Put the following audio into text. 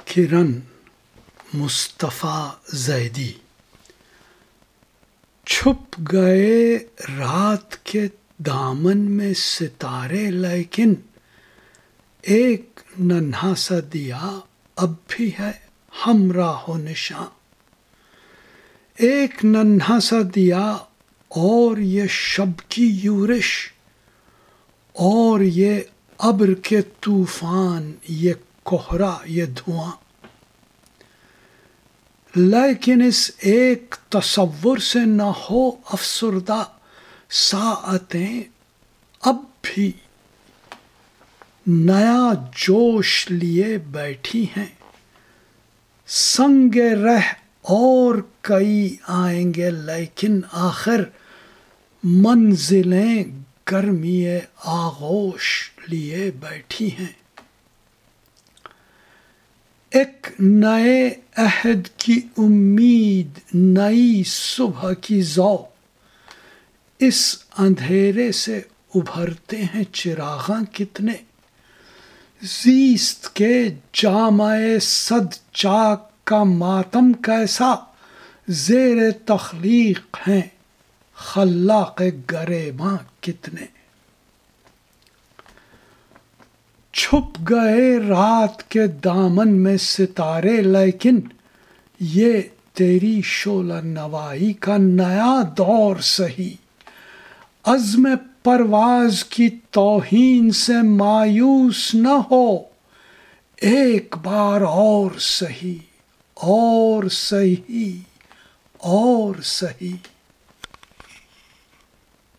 کرن مصطفیٰ زیدی۔ چھپ گئے رات کے دامن میں ستارے، لیکن ایک ننھا سا دیا اب بھی ہے ہمراہ و نشاں۔ ایک ننھا سا دیا اور یہ شب کی یورش، اور یہ ابر کے طوفان، یہ کوہرا، یہ دھواں۔ لیکن اس ایک تصور سے نہ ہو افسردہ، ساعتیں اب بھی نیا جوش لیے بیٹھی ہیں۔ سنگ رہ اور کئی آئیں گے، لیکن آخر منزلیں گرمی آغوش لیے بیٹھی ہیں۔ ایک نئے عہد کی امید، نئی صبح کی ضوء، اس اندھیرے سے ابھرتے ہیں چراغاں کتنے۔ زیست کے جامع صد چاک کا ماتم کیسا، زیر تخلیق ہیں خلاق گریباں کتنے۔ چھپ گئے رات کے دامن میں ستارے، لیکن یہ تیری شعلہ نوائی کا نیا دور سہی۔ عزم پرواز کی توہین سے مایوس نہ ہو، ایک بار اور سہی، اور سہی، اور سہی۔